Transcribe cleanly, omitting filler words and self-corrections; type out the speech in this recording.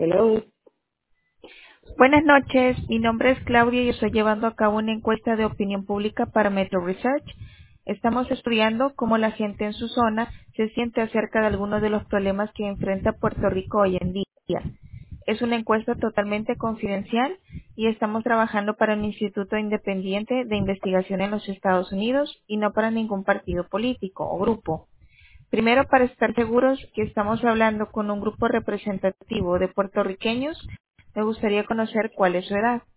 Hello. Buenas noches, mi nombre es Claudia y estoy llevando a cabo una encuesta de opinión pública para Metro Research. Estamos estudiando cómo la gente en su zona se siente acerca de algunos de los problemas que enfrenta Puerto Rico hoy en día. Es una encuesta totalmente confidencial y estamos trabajando para un instituto independiente de investigación en los Estados Unidos y no para ningún partido político o grupo. Primero, para estar seguros que estamos hablando con un grupo representativo de puertorriqueños, me gustaría conocer cuál es su edad.